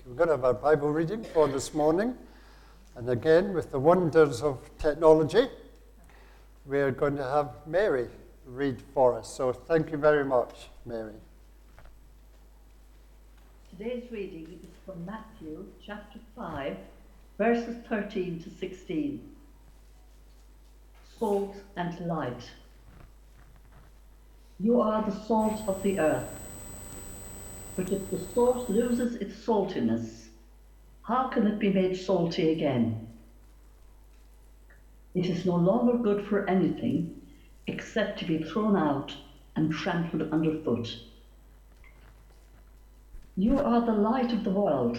We're going to have our Bible reading for this morning. And again, with the wonders of technology, we're going to have Mary read for us. So thank you very much, Mary. Today's reading is from Matthew chapter 5, verses 13 to 16. Salt and light. You are the salt of the earth. But if the salt loses its saltiness, how can it be made salty again? It is no longer good for anything except to be thrown out and trampled underfoot. You are the light of the world.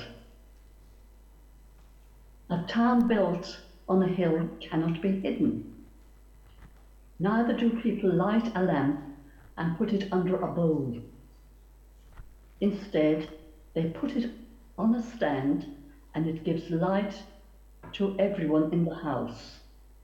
A town built on a hill cannot be hidden. Neither do people light a lamp and put it under a bowl. Instead, they put it on a stand and it gives light to everyone in the house.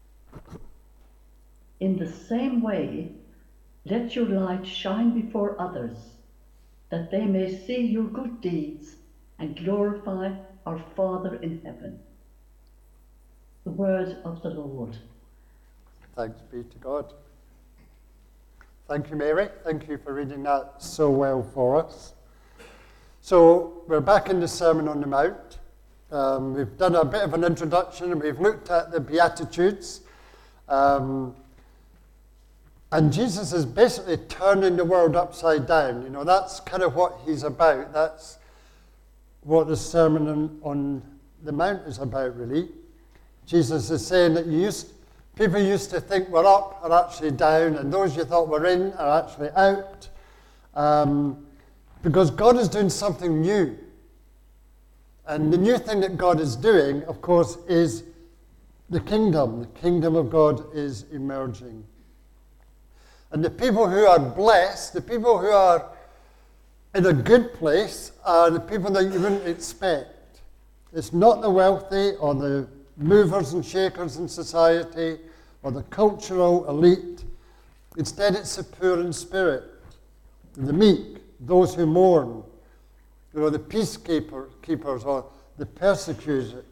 In the same way, let your light shine before others, that they may see your good deeds and glorify our Father in heaven. The word of the Lord. Thanks be to God. Thank you, Mary. Thank you for reading that so well for us. So we're back in the Sermon on the Mount. We've done a bit of an introduction and we've looked at the Beatitudes. And Jesus is basically turning the world upside down. You know, that's kind of what he's about. That's what the Sermon on the Mount is about, really. Jesus is saying that people used to think we're up are actually down, and those you thought were in are actually out. Because God is doing something new. And the new thing that God is doing, of course, is the kingdom. The kingdom of God is emerging. And the people who are blessed, the people who are in a good place, are the people that you wouldn't expect. It's not the wealthy or the movers and shakers in society or the cultural elite. Instead, it's the poor in spirit, the meek, those who mourn, you know, the peacekeepers or the persecuted.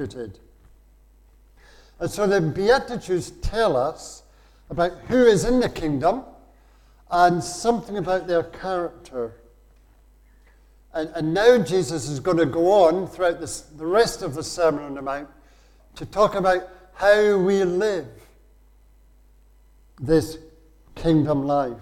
And so the Beatitudes tell us about who is in the kingdom and something about their character. And now Jesus is going to go on throughout the rest of the Sermon on the Mount to talk about how we live this kingdom life.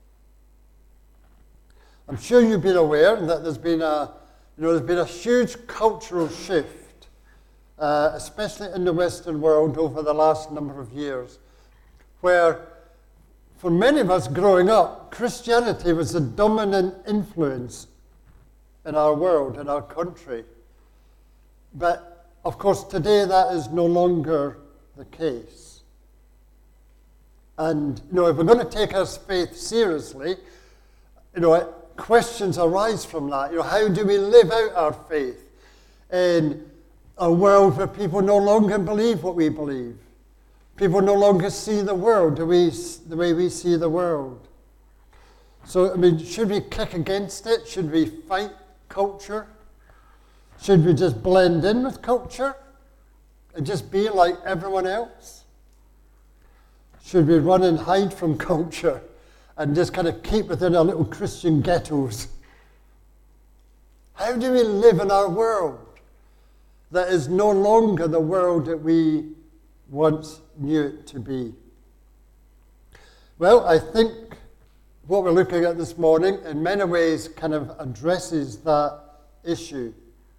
I'm sure you've been aware that there's been a huge cultural shift, especially in the Western world over the last number of years, where for many of us growing up, Christianity was the dominant influence in our world, in our country. But of course, today that is no longer the case. And you know, if we're going to take our faith seriously, you know, questions arise from that. You know, how do we live out our faith in a world where people no longer believe what we believe? People no longer see the world the way we see the world. So, I mean, should we kick against it? Should we fight culture? Should we just blend in with culture and just be like everyone else? Should we run and hide from culture and just kind of keep within our little Christian ghettos? How do we live in our world that is no longer the world that we once knew it to be? Well, I think what we're looking at this morning in many ways kind of addresses that issue.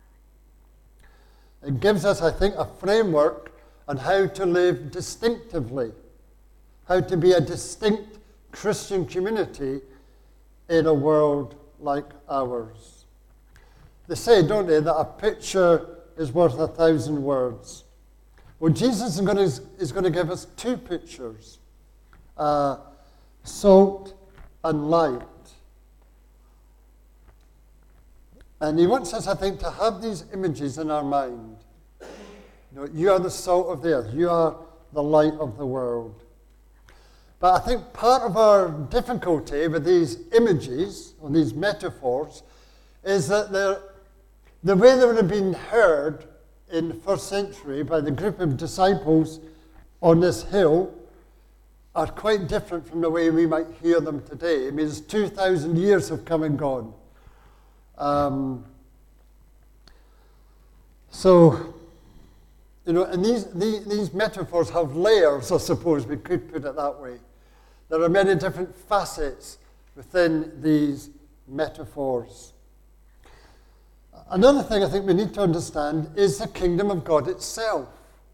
It gives us, I think, a framework on how to live distinctively, how to be a distinct Christian community in a world like ours. They say, don't they, that a picture is worth 1,000 words. Well, Jesus is going to give us two pictures, salt and light. And he wants us, I think, to have these images in our mind. You know, you are the salt of the earth. You are the light of the world. But I think part of our difficulty with these images, or these metaphors, is that the way they would have been heard in the first century by the group of disciples on this hill are quite different from the way we might hear them today. I mean, it's 2,000 years have come and gone. So, you know, and these metaphors have layers, I suppose we could put it that way. There are many different facets within these metaphors. Another thing I think we need to understand is the kingdom of God itself.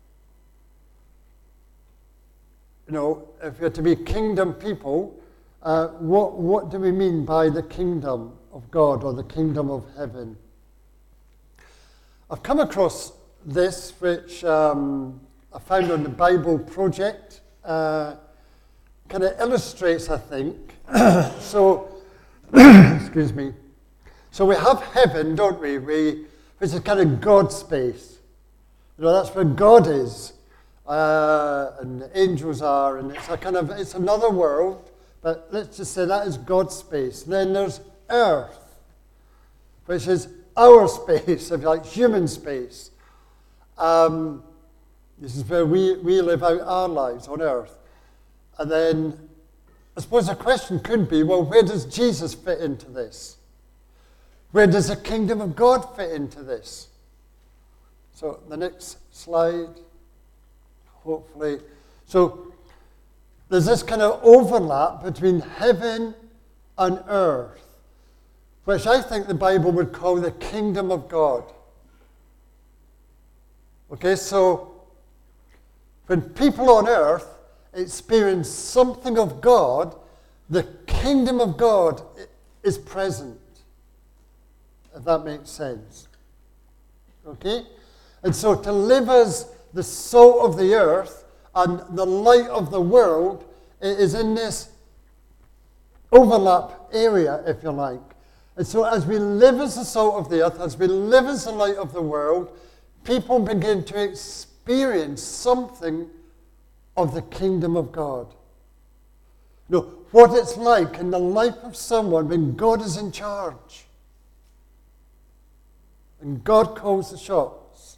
You know, if you're to be kingdom people, what do we mean by the kingdom of God or the kingdom of heaven? I've come across this, which I found on the Bible Project. Kind of illustrates, I think. So, excuse me. So we have heaven, don't we? Which is kind of God space. You know, that's where God is. And the angels are, and it's another world, but let's just say that is God's space. Then there's earth, which is our space, if you like, human space. This is where we live out our lives on earth. And then I suppose the question could be, well, where does Jesus fit into this? Where does the kingdom of God fit into this? So the next slide. Hopefully. So there's this kind of overlap between heaven and earth, which I think the Bible would call the kingdom of God. Okay, so when people on earth experience something of God, the kingdom of God is present, if that makes sense. Okay? And so to live as the salt of the earth and the light of the world is in this overlap area, if you like. And so as we live as the salt of the earth, as we live as the light of the world, people begin to experience something of the kingdom of God. You know, what it's like in the life of someone when God is in charge. And God calls the shots.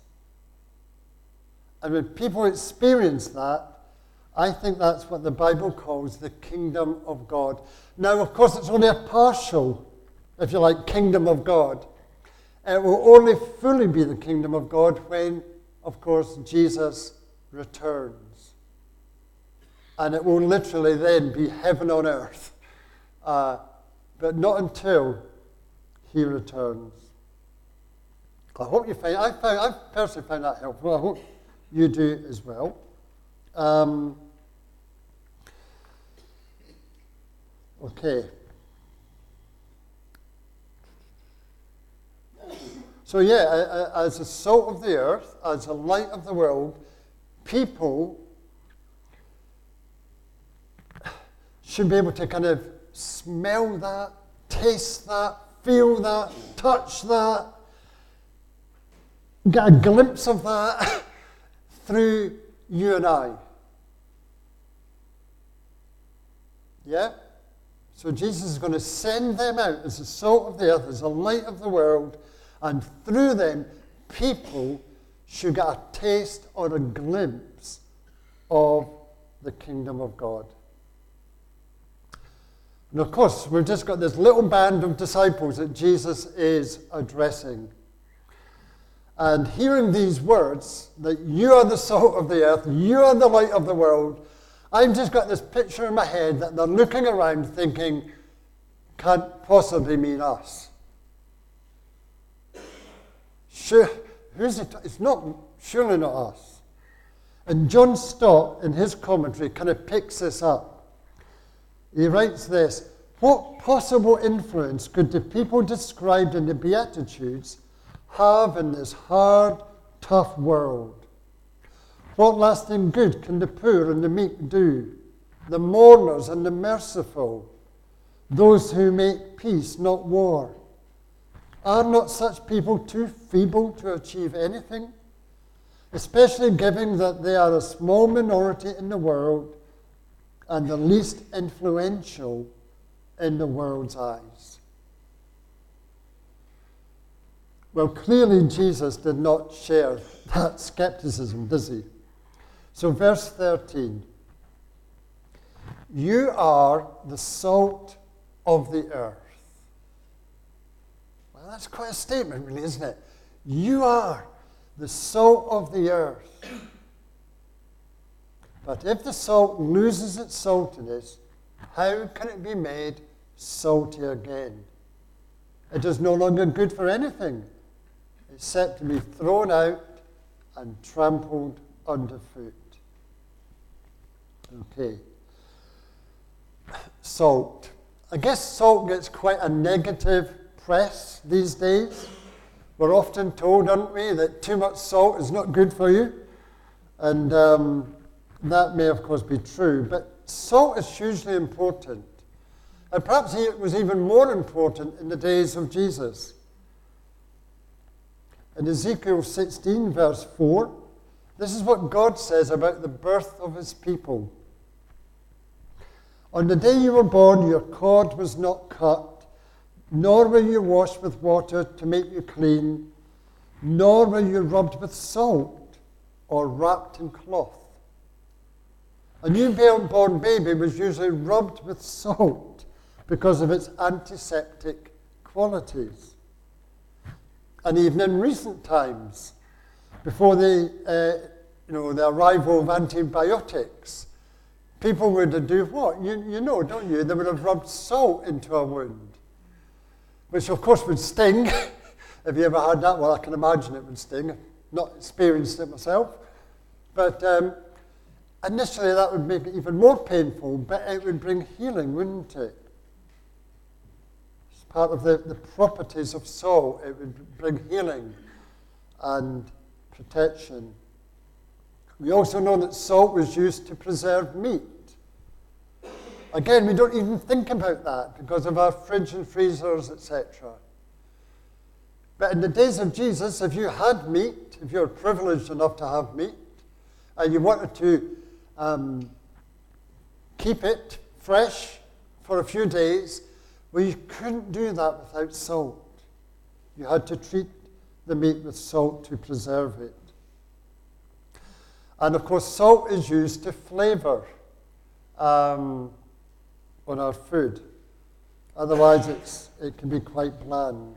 And when people experience that, I think that's what the Bible calls the kingdom of God. Now, of course, it's only a partial, if you like, kingdom of God. It will only fully be the kingdom of God when, of course, Jesus returns. And it will literally then be heaven on earth. But not until he returns. I hope you find, I personally find that helpful. I hope you do as well. Okay. So yeah, as the salt of the earth, as the light of the world, people should be able to kind of smell that, taste that, feel that, touch that, get a glimpse of that through you and I. Yeah? So Jesus is going to send them out as the salt of the earth, as the light of the world, and through them, people should get a taste or a glimpse of the kingdom of God. And of course, we've just got this little band of disciples that Jesus is addressing. And hearing these words, that you are the salt of the earth, you are the light of the world, I've just got this picture in my head that they're looking around thinking, can't possibly mean us. Sure, who's it? It's not, surely not us. And John Stott, in his commentary, kind of picks this up. He writes this: what possible influence could the people described in the Beatitudes have in this hard, tough world? What lasting good can the poor and the meek do, the mourners and the merciful, those who make peace, not war? Are not such people too feeble to achieve anything, especially given that they are a small minority in the world and the least influential in the world's eyes? Well, clearly Jesus did not share that skepticism, does he? So verse 13. You are the salt of the earth. Well, that's quite a statement, really, isn't it? You are the salt of the earth. But if the salt loses its saltiness, how can it be made salty again? It is no longer good for anything except to be thrown out and trampled underfoot. Okay. Salt. I guess salt gets quite a negative press these days. We're often told, aren't we, that too much salt is not good for you. And that may, of course, be true. But salt is hugely important. And perhaps it was even more important in the days of Jesus. In Ezekiel 16, verse 4, this is what God says about the birth of his people. On the day you were born, your cord was not cut, nor were you washed with water to make you clean, nor were you rubbed with salt or wrapped in cloth. A newborn baby was usually rubbed with salt because of its antiseptic qualities. And even in recent times, before the arrival of antibiotics, people would do what? You know, don't you? They would have rubbed salt into a wound, which of course would sting. Have you ever had that? Well, I can imagine it would sting. I've not experienced it myself. But initially that would make it even more painful, but it would bring healing, wouldn't it? It's part of the properties of salt. It would bring healing and protection. We also know that salt was used to preserve meat. Again, we don't even think about that because of our fridge and freezers, etc. But in the days of Jesus, if you had meat, if you were privileged enough to have meat, and you wanted to keep it fresh for a few days, well, you couldn't do that without salt. You had to treat the meat with salt to preserve it. And of course, salt is used to flavor on our food. Otherwise, it can be quite bland.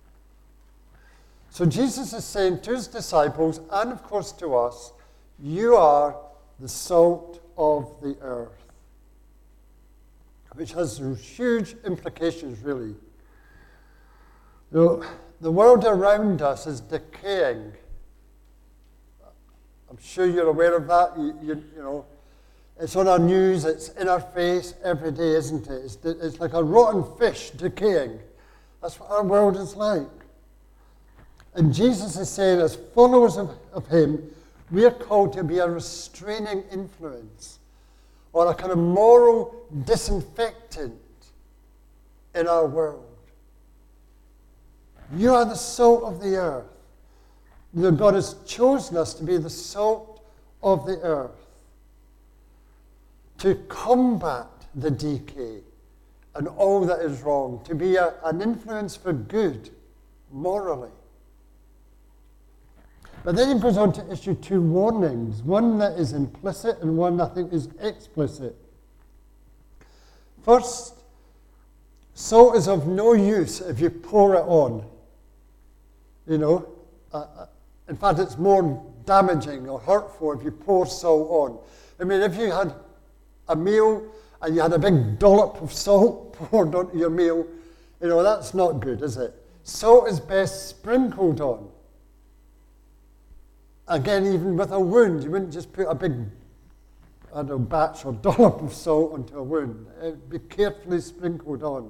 So Jesus is saying to his disciples, and of course to us, you are the salt of the earth. Which has huge implications, really. You know, the world around us is decaying. I'm sure you're aware of that. You know, it's on our news, it's in our face every day, isn't it? It's like a rotten fish decaying. That's what our world is like. And Jesus is saying, as followers of him, we are called to be a restraining influence or a kind of moral disinfectant in our world. You are the salt of the earth. God has chosen us to be the salt of the earth, to combat the decay and all that is wrong, to be an influence for good, morally. But then he goes on to issue two warnings, one that is implicit and one I think is explicit. First, salt is of no use if you pour it on. You know, in fact, it's more damaging or hurtful if you pour salt on. I mean, if you had a meal and you had a big dollop of salt poured onto your meal, you know, that's not good, is it? Salt is best sprinkled on. Again, even with a wound, you wouldn't just put a big, batch or dollop of salt onto a wound. It would be carefully sprinkled on.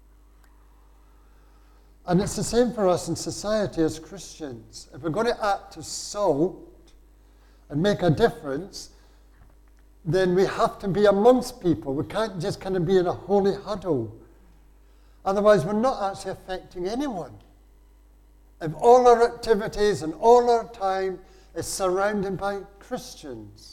And it's the same for us in society as Christians. If we're going to act as salt and make a difference, then we have to be amongst people. We can't just kind of be in a holy huddle. Otherwise, we're not actually affecting anyone. If all our activities and all our time is surrounded by Christians,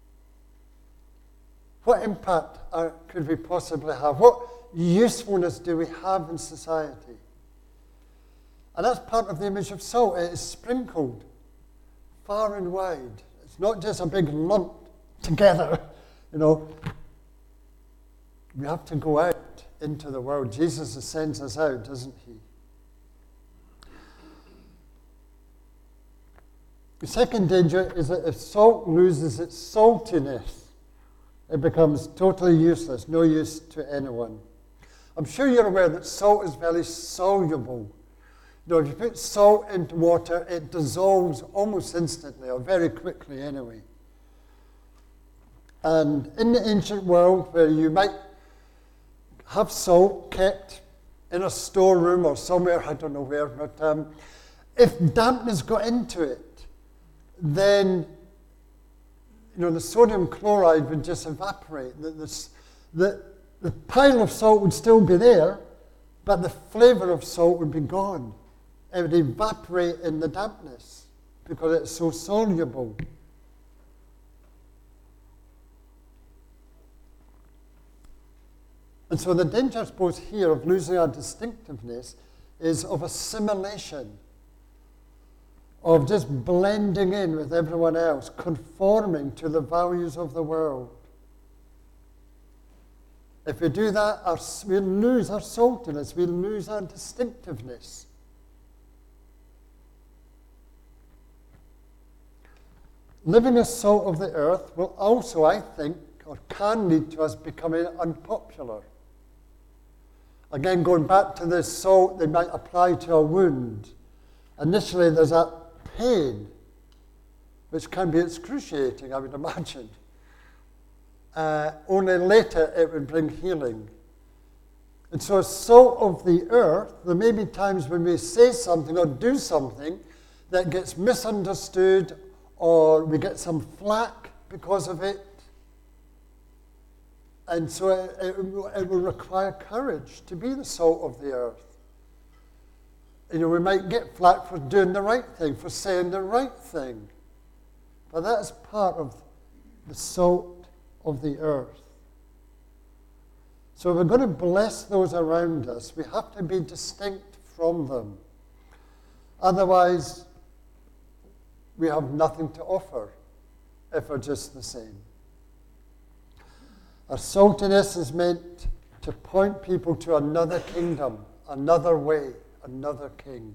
what impact could we possibly have? What usefulness do we have in society? And that's part of the image of salt. It is sprinkled far and wide. It's not just a big lump together, you know. We have to go out into the world. Jesus sends us out, doesn't he? The second danger is that if salt loses its saltiness, it becomes totally useless, no use to anyone. I'm sure you're aware that salt is very soluble. You know, if you put salt into water, it dissolves almost instantly, or very quickly anyway. And in the ancient world, where you might have salt kept in a storeroom or somewhere, I don't know where, but if dampness got into it, then the sodium chloride would just evaporate. The pile of salt would still be there, but the flavor of salt would be gone. It would evaporate in the dampness because it's so soluble. And so the danger, I suppose, here of losing our distinctiveness is of assimilation, of just blending in with everyone else, conforming to the values of the world. If we do that, we'll lose our saltiness, we'll lose our distinctiveness. Living as salt of the earth will also, I think, or can lead to us becoming unpopular. Again, going back to this salt, they might apply to a wound. Initially, there's that pain, which can be excruciating, I would imagine. Only later it would bring healing. And so as salt of the earth, there may be times when we say something or do something that gets misunderstood, or we get some flack because of it. And so it will require courage to be the salt of the earth. We might get flack for doing the right thing, for saying the right thing. But that's part of the salt of the earth. So if we're going to bless those around us, we have to be distinct from them. Otherwise, we have nothing to offer if we're just the same. Our saltiness is meant to point people to another kingdom, another way, another king.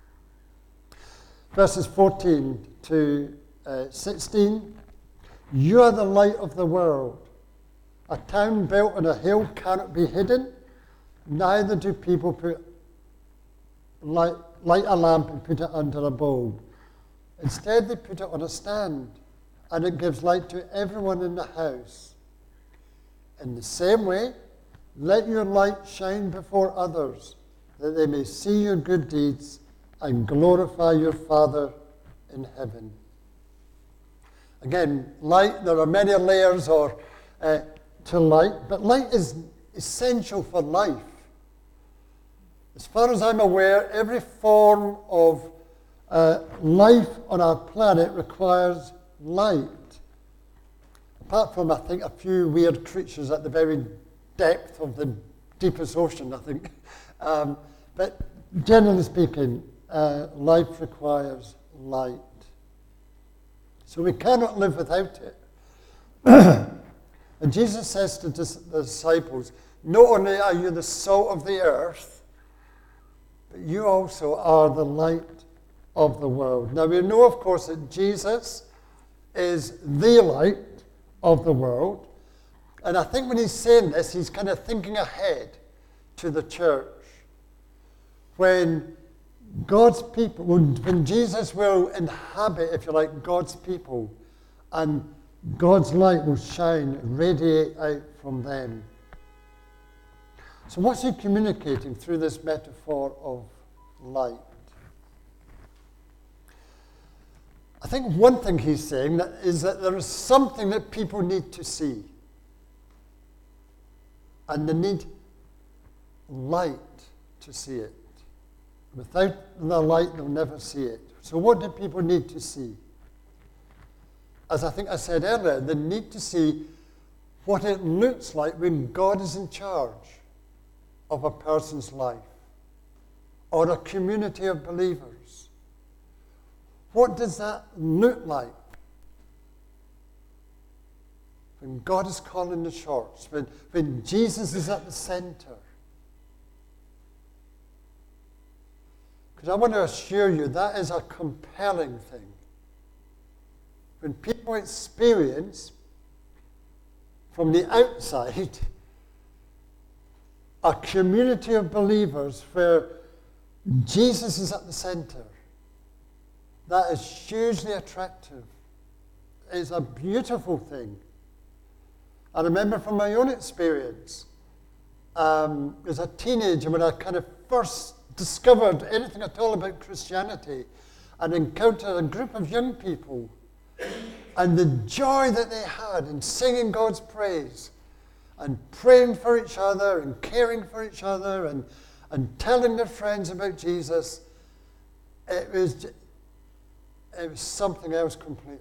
Verses 14 to 16. You are the light of the world. A town built on a hill cannot be hidden. Neither do people light a lamp and put it under a bowl. Instead, they put it on a stand, and it gives light to everyone in the house. In the same way, let your light shine before others, that they may see your good deeds and glorify your Father in heaven. Again, light, there are many layers to light, but light is essential for life. As far as I'm aware, every form of life on our planet requires light. Apart from, I think, a few weird creatures at the very depth of the deepest ocean, I think. But generally speaking, life requires light. So we cannot live without it. And Jesus says to the disciples, not only are you the salt of the earth, but you also are the light of the world. Now we know, of course, that Jesus is the light of the world. And I think when he's saying this, he's kind of thinking ahead to the church. When God's people, when Jesus will inhabit, if you like, God's people, and God's light will shine, radiate out from them. So what's he communicating through this metaphor of light? I think one thing he's saying is that there is something that people need to see. And they need light to see it. Without the light, they'll never see it. So what do people need to see? As I think I said earlier, they need to see what it looks like when God is in charge of a person's life, or a community of believers? What does that look like? When God is calling the shots, when Jesus is at the center. Because I want to assure you that is a compelling thing. When people experience from the outside a community of believers where Jesus is at the center, that is hugely attractive. It's a beautiful thing. I remember from my own experience, as a teenager, when I kind of first discovered anything at all about Christianity and encountered a group of young people and the joy that they had in singing God's praise and praying for each other and caring for each other and telling their friends about Jesus, it was something else completely.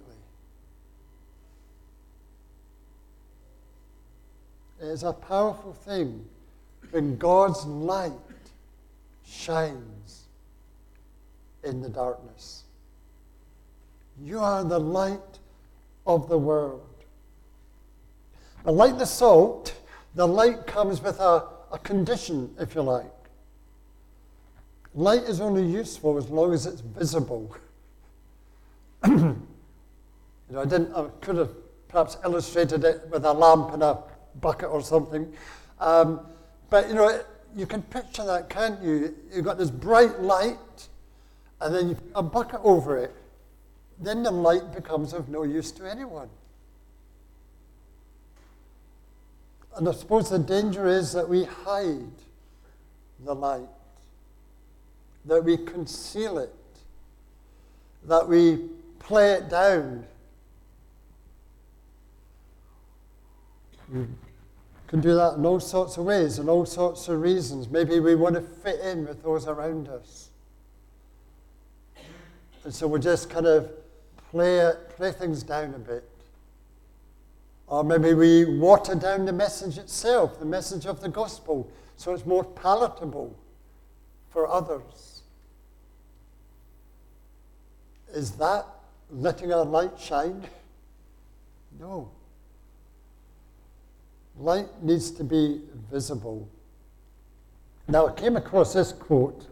It is a powerful thing when God's light shines in the darkness. You are the light of the world. But like the salt, the light comes with a condition, if you like. Light is only useful as long as it's visible. I could have perhaps illustrated it with a lamp and a bucket or something. But you can picture that, can't you? You've got this bright light, and then you put a bucket over it. Then the light becomes of no use to anyone. And I suppose the danger is that we hide the light, that we conceal it, that we play it down. You can do that in all sorts of ways, and all sorts of reasons. Maybe we want to fit in with those around us. And so we just kind of play things down a bit. Or maybe we water down the message itself, the message of the gospel, so it's more palatable for others. Is that letting our light shine? No. Light needs to be visible. Now, I came across this quote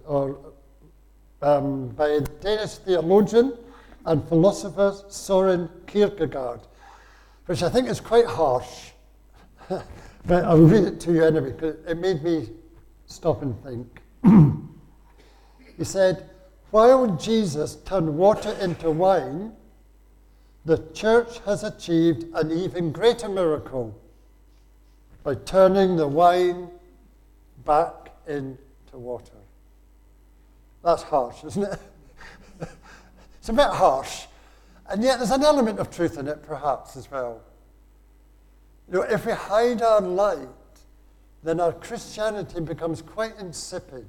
by Danish theologian and philosopher Søren Kierkegaard, which I think is quite harsh. But I'll read it to you anyway, because it made me stop and think. He said, "While Jesus turned water into wine, the church has achieved an even greater miracle by turning the wine back into water." That's harsh, isn't it? It's a bit harsh. And yet there's an element of truth in it, perhaps, as well. If we hide our light, then our Christianity becomes quite insipid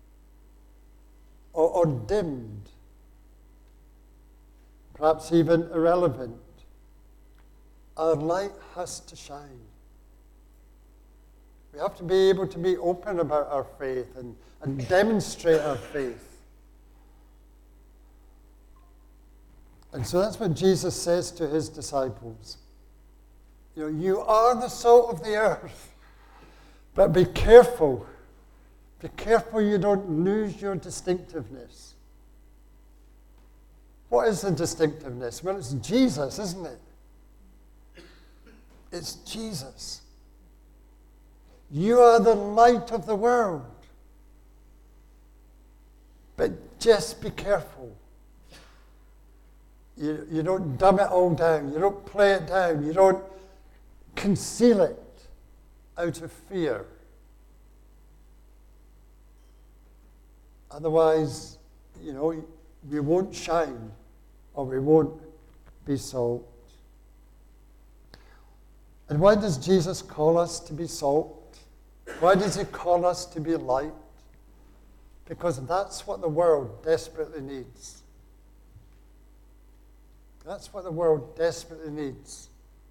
or dimmed, perhaps even irrelevant. Our light has to shine. We have to be able to be open about our faith and demonstrate our faith. And so that's what Jesus says to his disciples. You are the salt of the earth, but be careful. Be careful you don't lose your distinctiveness. What is the distinctiveness? Well, it's Jesus, isn't it? It's Jesus. You are the light of the world. But just be careful. You don't dumb it all down. You don't play it down. You don't conceal it out of fear. Otherwise, we won't shine or we won't be salt. And why does Jesus call us to be salt? Why does he call us to be light? Because that's what the world desperately needs. That's what the world desperately needs.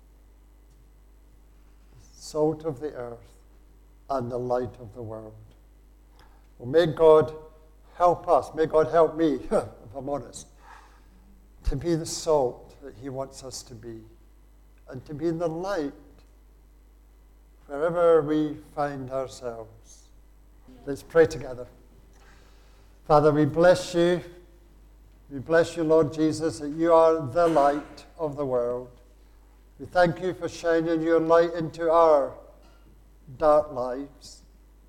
Salt of the earth and the light of the world. Well, may God help us, may God help me, if I'm honest, to be the salt that he wants us to be, and to be the light wherever we find ourselves. Let's pray together. Father, we bless you. We bless you, Lord Jesus, that you are the light of the world. We thank you for shining your light into our dark lives.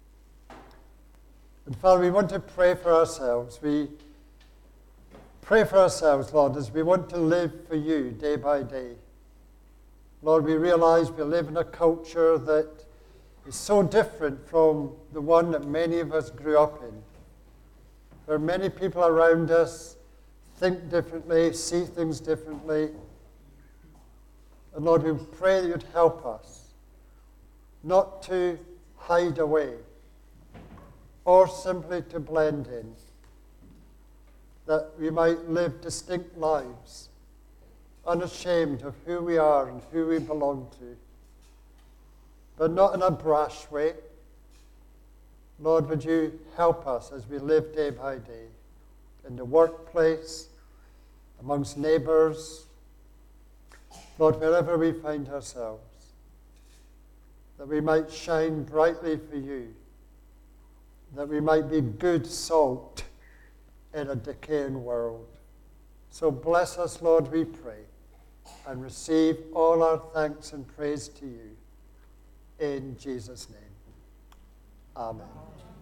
And Father, we want to pray for ourselves. We pray for ourselves, Lord, as we want to live for you day by day. Lord, we realize we live in a culture that is so different from the one that many of us grew up in, where many people around us think differently, see things differently. And Lord, we pray that you'd help us not to hide away or simply to blend in, that we might live distinct lives, unashamed of who we are and who we belong to, but not in a brash way. Lord, would you help us as we live day by day, in the workplace, amongst neighbors, Lord, wherever we find ourselves, that we might shine brightly for you, that we might be good salt in a decaying world. So bless us, Lord, we pray, and receive all our thanks and praise to you. In Jesus' name, amen.